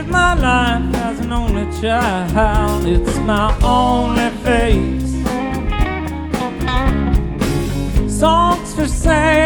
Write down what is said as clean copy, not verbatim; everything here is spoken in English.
my life as an only child. It's my only face. Songs for sale